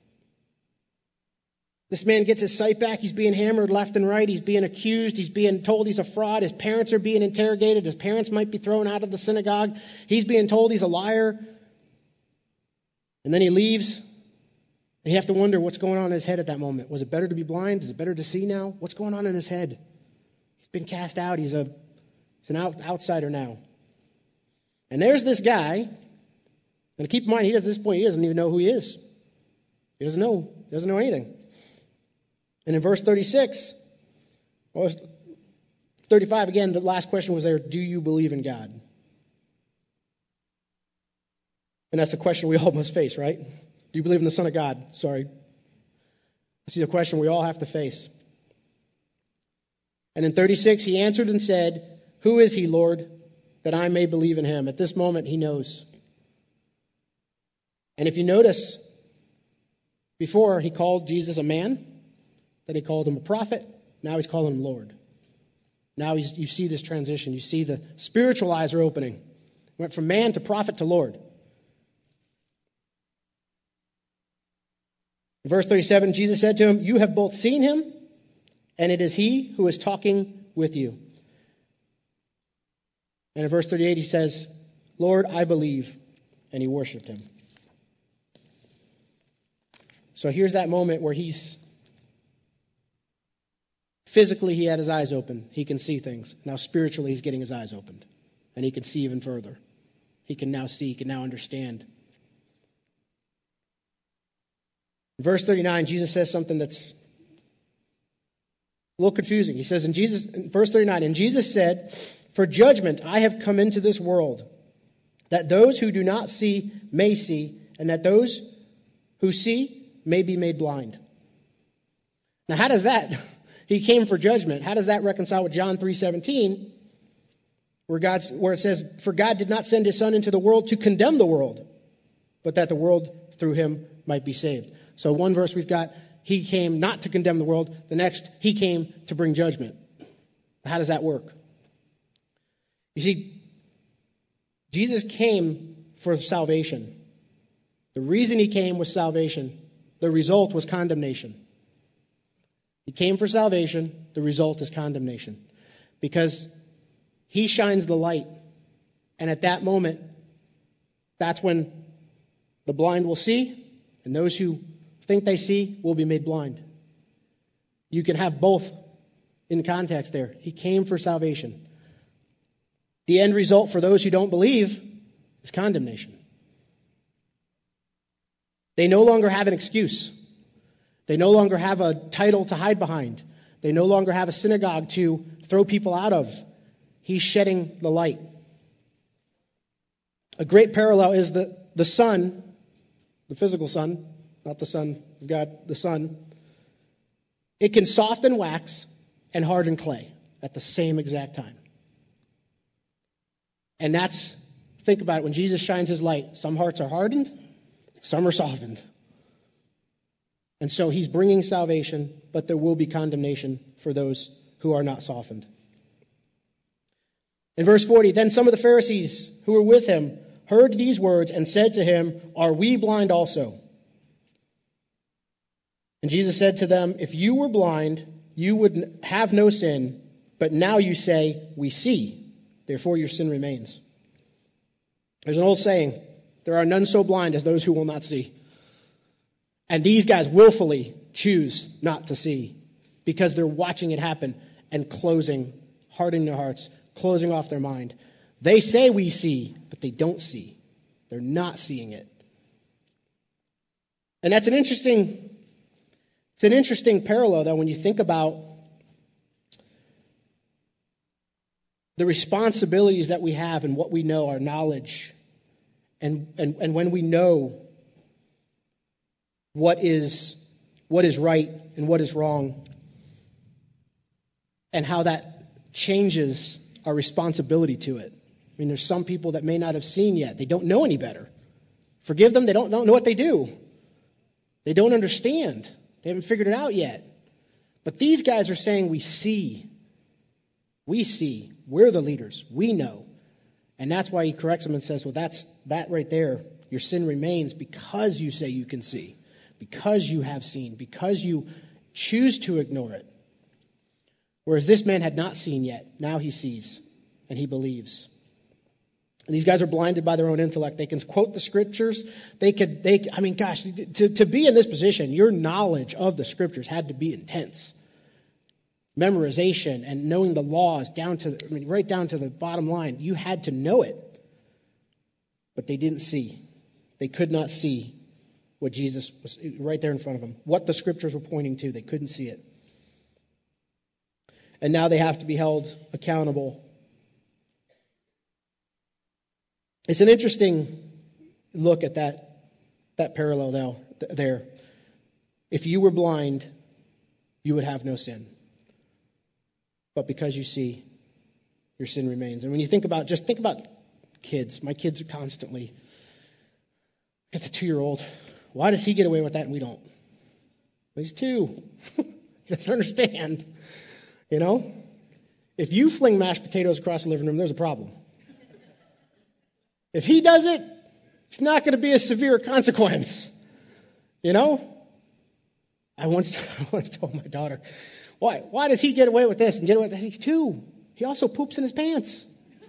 This man gets his sight back. He's being hammered left and right. He's being accused. He's being told he's a fraud. His parents are being interrogated. His parents might be thrown out of the synagogue. He's being told he's a liar. And then he leaves. And you have to wonder what's going on in his head at that moment. Was it better to be blind? Is it better to see now? What's going on in his head? He's been cast out. He's a he's an out, outsider now. And there's this guy, and keep in mind, he, at this point, he doesn't even know who he is. He doesn't know. He doesn't know anything. And in verse thirty-six, well, thirty-five, again, the last question was there, do you believe in God? And that's the question we all must face, right? Do you believe in the Son of God? Sorry. This is a question we all have to face. And in thirty-six, he answered and said, who is he, Lord, that I may believe in him? At this moment, he knows. And if you notice, before he called Jesus a man, then he called him a prophet, now he's calling him Lord. Now he's, you see this transition. You see the spiritual eyes are opening. Went from man to prophet to Lord. In verse thirty-seven, Jesus said to him, you have both seen him, and it is he who is talking with you. And in verse thirty-eight, he says, Lord, I believe. And he worshiped him. So here's that moment where he's physically, he had his eyes open. He can see things. Now spiritually, he's getting his eyes opened. And he can see even further. He can now see, he can now understand. In verse thirty-nine, Jesus says something that's a little confusing. He says in Jesus, in verse thirty-nine, and Jesus said, for judgment I have come into this world, that those who do not see may see, and that those who see may be made blind. Now how does that, he came for judgment, how does that reconcile with John three seventeen, where God's, where it says, for God did not send his Son into the world to condemn the world, but that the world through him might be saved. So one verse we've got, he came not to condemn the world. The next, he came to bring judgment. How does that work? You see, Jesus came for salvation. The reason he came was salvation. The result was condemnation. He came for salvation. The result is condemnation. Because he shines the light. And at that moment, that's when the blind will see, and those who think they see will be made blind. You can have both in context there. He came for salvation. The end result for those who don't believe is condemnation. They no longer have an excuse. They no longer have a title to hide behind. They no longer have a synagogue to throw people out of. He's shedding the light. A great parallel is the, the sun, the physical sun, not the Son of God, the Son. It can soften wax and harden clay at the same exact time. And that's, think about it, when Jesus shines his light, some hearts are hardened, some are softened. And so he's bringing salvation, but there will be condemnation for those who are not softened. In verse forty, then some of the Pharisees who were with him heard these words and said to him, are we blind also? And Jesus said to them, if you were blind, you would have no sin, but now you say, we see, therefore your sin remains. There's an old saying, there are none so blind as those who will not see. And these guys willfully choose not to see because they're watching it happen and closing, hardening their hearts, closing off their mind. They say we see, but they don't see. They're not seeing it. And that's an interesting It's an interesting parallel, though, when you think about the responsibilities that we have and what we know, our knowledge, and, and, and when we know what is, what is right and what is wrong, and how that changes our responsibility to it. I mean, there's some people that may not have seen yet. They don't know any better. Forgive them, they don't, don't know what they do. They don't understand. They haven't figured it out yet. But these guys are saying we see. We see. We're the leaders. We know. And that's why he corrects them and says, well, that's that right there. Your sin remains because you say you can see. Because you have seen. Because you choose to ignore it. Whereas this man had not seen yet. Now he sees. And he believes. And these guys are blinded by their own intellect. They can quote the scriptures. They could, they, I mean, gosh, to, to be in this position, your knowledge of the scriptures had to be intense. Memorization and knowing the laws down to, I mean, right down to the bottom line. You had to know it. But they didn't see. They could not see what Jesus was right there in front of them, what the scriptures were pointing to. They couldn't see it. And now they have to be held accountable. It's an interesting look at that, that parallel now, there. If you were blind, you would have no sin. But because you see, your sin remains. And when you think about, just think about kids. My kids are constantly, get the two-year-old. Why does he get away with that and we don't? Well, he's two. He doesn't understand. You know? If you fling mashed potatoes across the living room, there's a problem. If he does it, it's not going to be a severe consequence. You know? I once, I once told my daughter, why, why does he get away with this and get away with that? He's two. He also poops in his pants.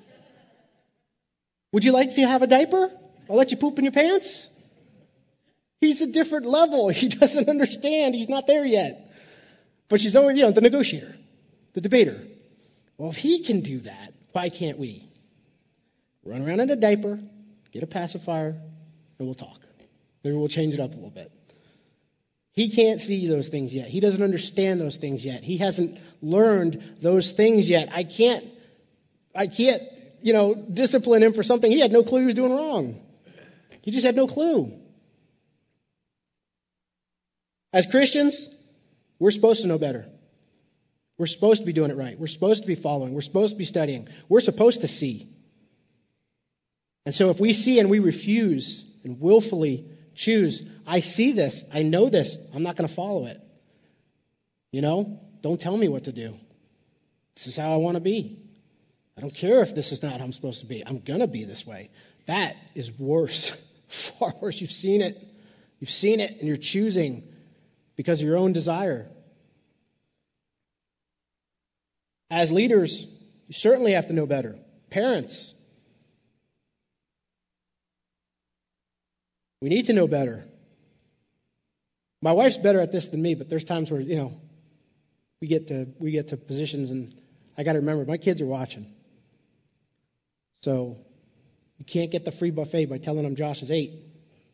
Would you like to have a diaper? I'll let you poop in your pants. He's a different level. He doesn't understand. He's not there yet. But she's always, you know, the negotiator, the debater. Well, if he can do that, why can't we? Run around in a diaper, get a pacifier, and we'll talk. Maybe we'll change it up a little bit. He can't see those things yet. He doesn't understand those things yet. He hasn't learned those things yet. I can't, I can't, you know, discipline him for something he had no clue he was doing wrong. He just had no clue. As Christians, we're supposed to know better. We're supposed to be doing it right. We're supposed to be following. We're supposed to be studying. We're supposed to see. And so if we see and we refuse and willfully choose, I see this, I know this, I'm not going to follow it. You know, don't tell me what to do. This is how I want to be. I don't care if this is not how I'm supposed to be. I'm going to be this way. That is worse, far worse. You've seen it. You've seen it and you're choosing because of your own desire. As leaders, you certainly have to know better. Parents, we need to know better. My wife's better at this than me, but there's times where, you know, we get to we get to positions and I got to remember my kids are watching. So you can't get the free buffet by telling them Josh is eight.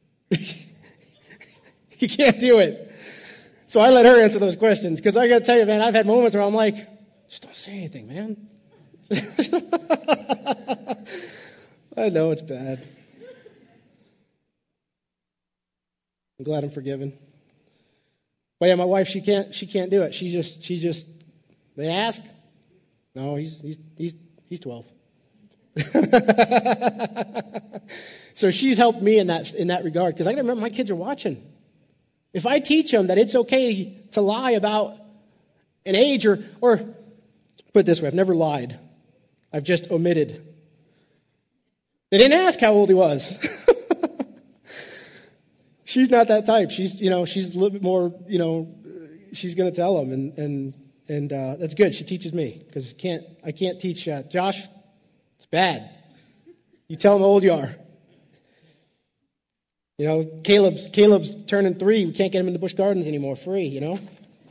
You can't do it. So I let her answer those questions because I got to tell you, man, I've had moments where I'm like, just don't say anything, man. I know it's bad. I'm glad I'm forgiven. But yeah, my wife, she can't she can't do it. She just she just they ask. No, he's he's he's he's twelve. So she's helped me in that in that regard because I gotta remember my kids are watching. If I teach them that it's okay to lie about an age or or put it this way, I've never lied. I've just omitted. They didn't ask how old he was. She's not that type. She's, you know, she's a little bit more, you know, she's going to tell them, and and and uh, that's good. She teaches me because can't I can't teach uh, Josh. It's bad. You tell him how old you are. You know, Caleb's Caleb's turning three. We can't get him into Busch Gardens anymore free. You know.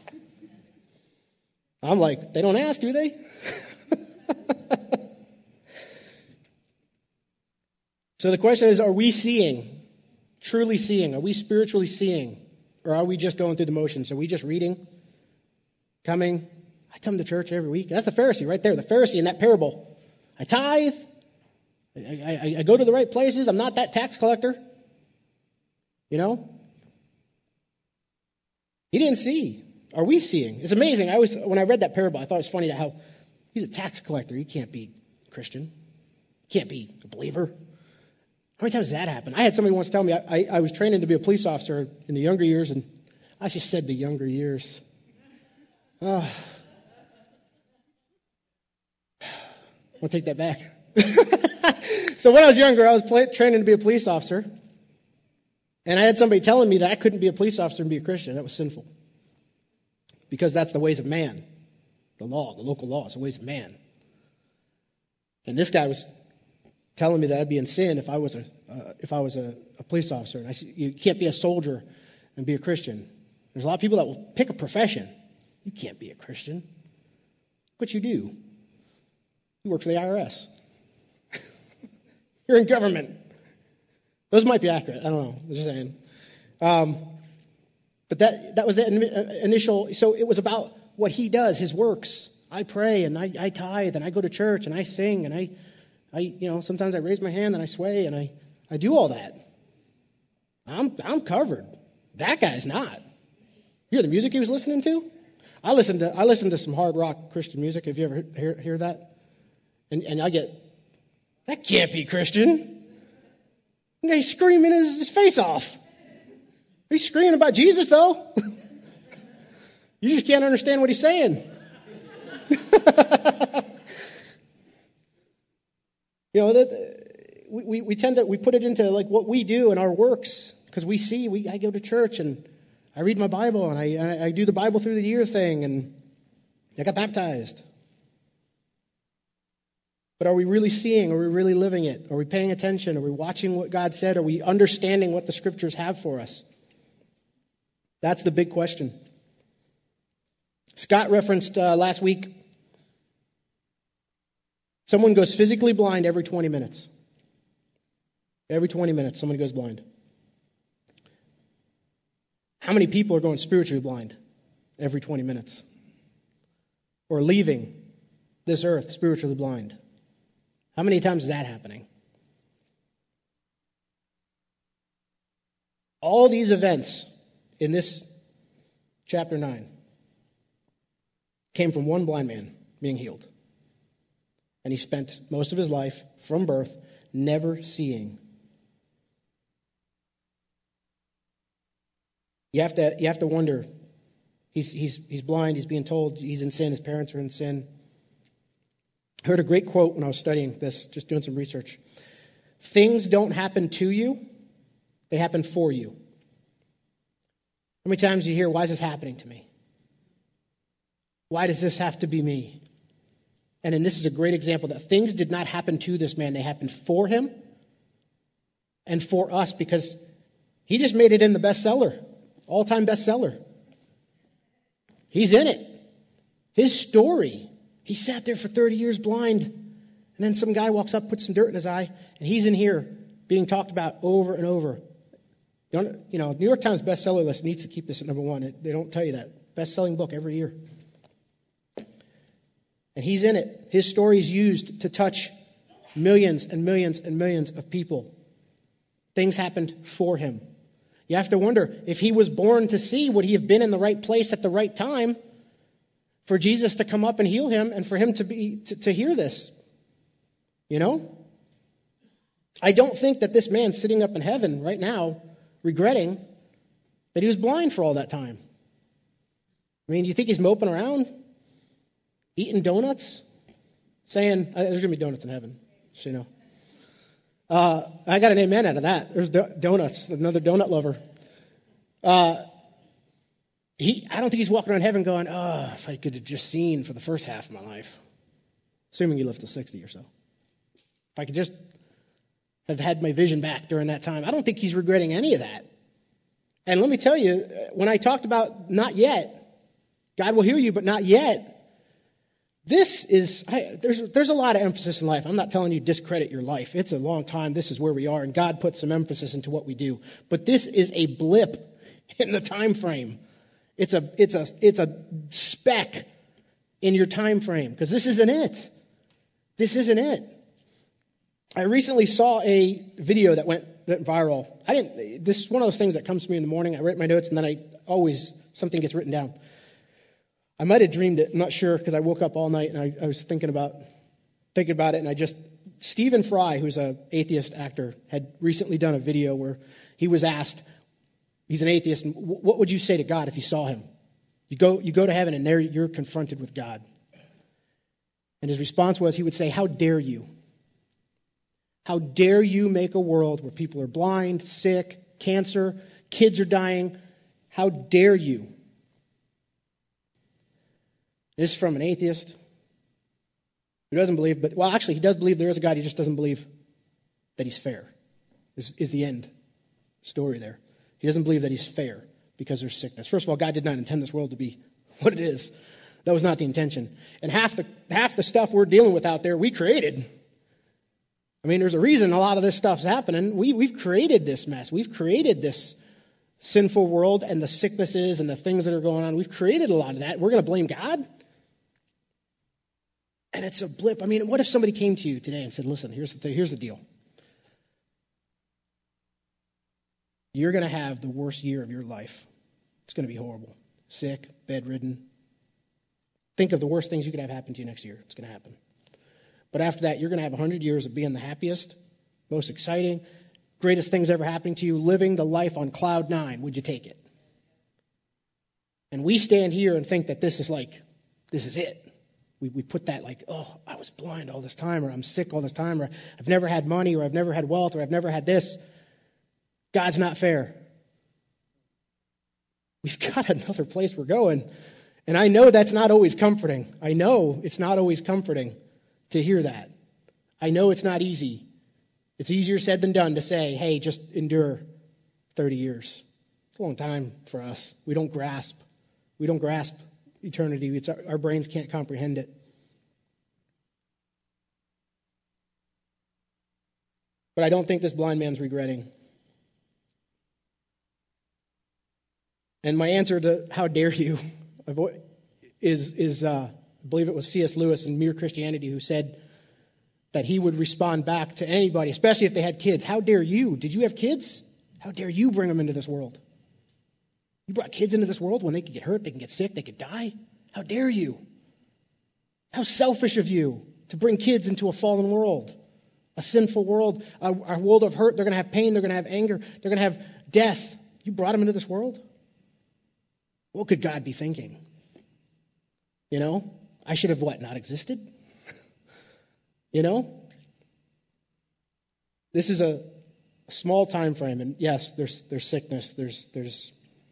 I'm like, they don't ask, do they? So the question is, are we seeing? Truly seeing? Are we spiritually seeing? Or are we just going through the motions? Are we just reading? Coming? I come to church every week. That's the Pharisee right there. The Pharisee in that parable. I tithe. I, I, I go to the right places. I'm not that tax collector. You know? He didn't see. Are we seeing? It's amazing. I was when I read that parable, I thought it was funny how he's a tax collector. He can't be a Christian. He can't be a believer. How many times does that happen? I had somebody once tell me I, I, I was training to be a police officer in the younger years, and I just said the younger years. Oh. I'll take that back. So when I was younger, I was play, training to be a police officer, and I had somebody telling me that I couldn't be a police officer and be a Christian. That was sinful. Because that's the ways of man. The law, the local law, is the ways of man. And this guy was telling me that I'd be in sin if I was a uh, if I was a, a police officer. And I said, you can't be a soldier and be a Christian. There's a lot of people that will pick a profession. You can't be a Christian. But you do. You work for the I R S. You're in government. Those might be accurate. I don't know. I'm just saying. Um, but that that was the in- initial. So it was about what he does, his works. I pray and I, I tithe and I go to church and I sing and I, I you know sometimes I raise my hand and I sway and I, I do all that. I'm I'm covered. That guy's not. You hear the music he was listening to? I listen to I listen to some hard rock Christian music. Have you ever hear, hear that? And and I get, that can't be Christian. And he's screaming his, his face off. He's screaming about Jesus though. You just can't understand what he's saying. You know that we, we we tend to we put it into like what we do in our works because we see we I go to church and I read my Bible and I, I I do the Bible through the year thing and I got baptized. But are we really seeing? Are we really living it? Are we paying attention? Are we watching what God said? Are we understanding what the Scriptures have for us? That's the big question. Scott referenced uh, last week, someone goes physically blind every twenty minutes. Every twenty minutes, someone goes blind. How many people are going spiritually blind every twenty minutes? Or leaving this earth spiritually blind? How many times is that happening? All these events in this chapter nine came from one blind man being healed. And he spent most of his life from birth never seeing. You have to you have to wonder. He's he's he's blind, he's being told he's in sin, his parents are in sin. I heard a great quote when I was studying this, just doing some research. Things don't happen to you, they happen for you. How many times do you hear, why is this happening to me? Why does this have to be me? And then this is a great example that things did not happen to this man. They happened for him and for us because he just made it in the bestseller, all-time bestseller. He's in it. His story. He sat there for thirty years blind, and then some guy walks up, puts some dirt in his eye, and he's in here being talked about over and over. You know, you know, New York Times bestseller list needs to keep this at number one. It, they don't tell you that. Best-selling book every year. And he's in it. His story is used to touch millions and millions and millions of people. Things happened for him. You have to wonder, if he was born to see, would he have been in the right place at the right time for Jesus to come up and heal him and for him to be to, to hear this? You know? I don't think that this man sitting up in heaven right now regretting that he was blind for all that time. I mean, do you think he's moping around? Eating donuts? Saying, uh, there's going to be donuts in heaven, so you know. Uh, I got an amen out of that. There's do- donuts, another donut lover. Uh, he, I don't think he's walking around heaven going, oh, if I could have just seen for the first half of my life, assuming you live till sixty or so. If I could just have had my vision back during that time. I don't think he's regretting any of that. And let me tell you, when I talked about not yet, God will hear you, but not yet, this is, I, there's there's a lot of emphasis in life. I'm not telling you discredit your life. It's a long time. This is where we are, and God put some emphasis into what we do. But this is a blip in the time frame. It's a it's a it's a speck in your time frame because this isn't it. This isn't it. I recently saw a video that went, went viral. I didn't. This is one of those things that comes to me in the morning. I write my notes, and then I always something gets written down. I might have dreamed it. I'm not sure because I woke up all night and I, I was thinking about thinking about it. And I just Stephen Fry, who's an atheist actor, had recently done a video where he was asked. He's an atheist, and w- what would you say to God if you saw him? You go you go to heaven, and there you're confronted with God. And his response was, he would say, "How dare you? How dare you make a world where people are blind, sick, cancer, kids are dying? How dare you?" This is from an atheist who doesn't believe, but, well, actually, he does believe there is a God. He just doesn't believe that he's fair, is, is the end story there. He doesn't believe that he's fair because there's sickness. First of all, God did not intend this world to be what it is. That was not the intention. And half the half the stuff we're dealing with out there, we created. I mean, there's a reason a lot of this stuff's happening. We, we've created this mess. We've created this sinful world and the sicknesses and the things that are going on. We've created a lot of that. We're going to blame God? And it's a blip. I mean, what if somebody came to you today and said, listen, here's the thing, here's the deal. You're going to have the worst year of your life. It's going to be horrible. Sick, bedridden. Think of the worst things you could have happen to you next year. It's going to happen. But after that, you're going to have one hundred years of being the happiest, most exciting, greatest things ever happening to you, living the life on cloud nine. Would you take it? And we stand here and think that this is like, this is it. We we put that like, oh, I was blind all this time, or I'm sick all this time, or I've never had money, or I've never had wealth, or I've never had this. God's not fair. We've got another place we're going. And I know that's not always comforting. I know it's not always comforting to hear that. I know it's not easy. It's easier said than done to say, hey, just endure thirty years. It's a long time for us. We don't grasp. We don't grasp eternity. It's our, our brains can't comprehend it. But I don't think this blind man's regretting. And my answer to how dare you is, is uh, I believe it was C S Lewis in Mere Christianity who said that he would respond back to anybody, especially if they had kids. How dare you? Did you have kids? How dare you bring them into this world? You brought kids into this world when they could get hurt, they can get sick, they could die? How dare you? How selfish of you to bring kids into a fallen world, a sinful world, a, a world of hurt. They're going to have pain, they're going to have anger, they're going to have death. You brought them into this world? What could God be thinking? You know, I should have what, not existed? You know? This is a, a small time frame, and yes, there's there's sickness, there's there's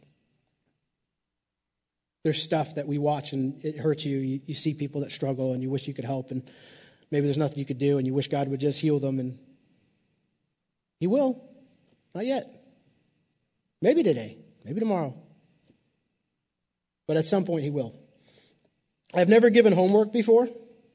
There's stuff that we watch and it hurts you. you. You see people that struggle and you wish you could help, and maybe there's nothing you could do and you wish God would just heal them, and He will. Not yet. Maybe today. Maybe tomorrow. But at some point He will. I've never given homework before,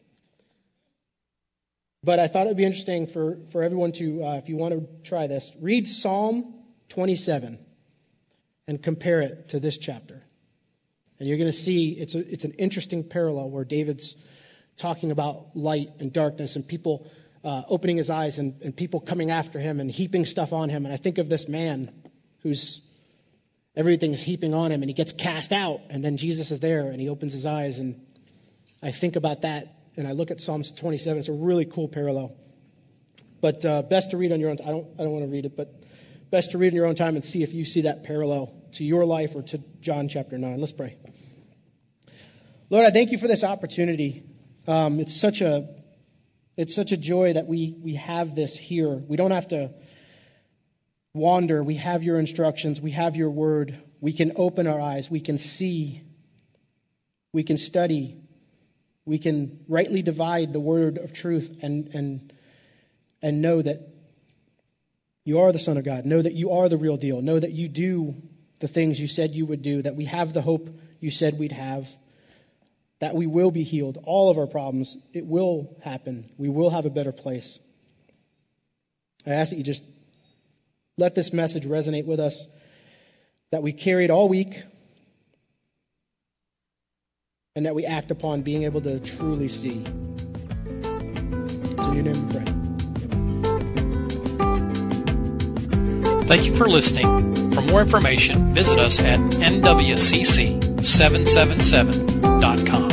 but I thought it would be interesting for, for everyone to, uh, if you want to try this, read Psalm twenty-seven and compare it to this chapter. And you're going to see it's a, it's an interesting parallel where David's talking about light and darkness and people uh, opening his eyes and, and people coming after him and heaping stuff on him. And I think of this man who's everything is heaping on him and he gets cast out. And then Jesus is there and he opens his eyes. And I think about that and I look at Psalms twenty-seven. It's a really cool parallel. But uh, best to read on your own time. I don't, I don't want to read it, but best to read in your own time and see if you see that parallel to your life or to John chapter nine. Let's pray. Lord, I thank you for this opportunity. Um, it's such a it's such a joy that we we have this here. We don't have to wander. We have your instructions. We have your word. We can open our eyes. We can see. We can study. We can rightly divide the word of truth and and and know that you are the Son of God. Know that you are the real deal. Know that you do the things you said you would do. That we have the hope you said we'd have. That we will be healed. All of our problems, it will happen. We will have a better place. I ask that you just let this message resonate with us, that we carry it all week, and that we act upon being able to truly see. It's in your name we pray. Thank you for listening. For more information, visit us at N W C C seven seven seven dot com.